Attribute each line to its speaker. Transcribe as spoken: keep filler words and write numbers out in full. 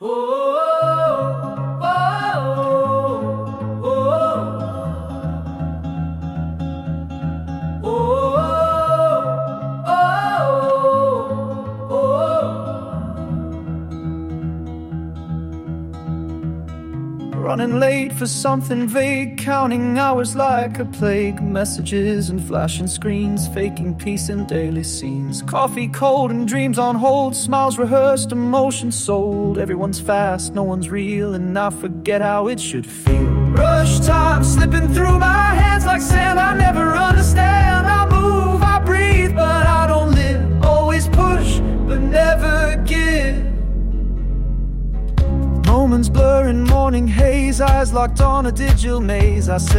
Speaker 1: Running late for something vague, counting hours like a plague. Messages and flashing screens, faking peace in daily scenes. Coffee cold and dreams on hold, smiles rehearsed, emotions sold. Everyone's fast, no one's real, and I forget how it should feel. Rush time slipping through my hands like sand I never understand. I move, I breathe, but I don't live. Always push, but never give. Moments blur in morning haze, eyes locked on a digital maze. I said